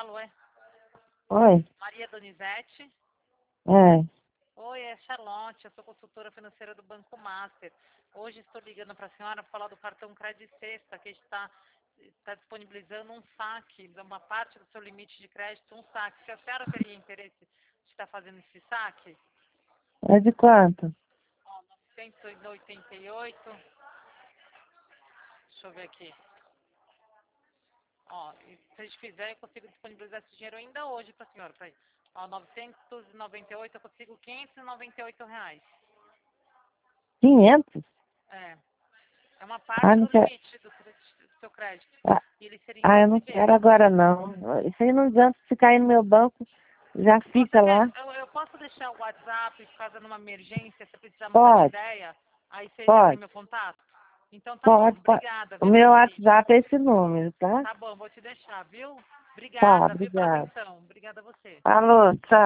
Alô, é? Oi, Maria Donizete? é. Oi, é Charlotte, eu sou consultora financeira do Banco Master. Hoje estou ligando para a senhora para falar do cartão Crédito Sexta, que está disponibilizando um saque, uma parte do seu limite de crédito, um saque. Se a senhora teria interesse de estar fazendo esse saque? É de quanto? 188, deixa eu ver aqui. Ó, e se a gente fizer, eu consigo disponibilizar esse dinheiro ainda hoje para a senhora. Ó, 998, eu consigo R$ 598. 500? É uma Ah, parte não do quero. limite do seu crédito. Ah, E ele seria em eu 12 não quero vezes. agora não. Isso aí não adianta ficar aí no meu banco, já Você fica quer, lá. eu posso deixar o WhatsApp, caso numa emergência, se precisar mudar de Pode, ideia, aí você já tem pode, meu contato? Então tá bom, pode. obrigada, O viu, meu dona Lídia? WhatsApp é esse número, tá? Tá bom, vou te deixar, viu? Tá, Obrigada, viu, pela obrigado. atenção. Obrigada a você. Alô, tchau.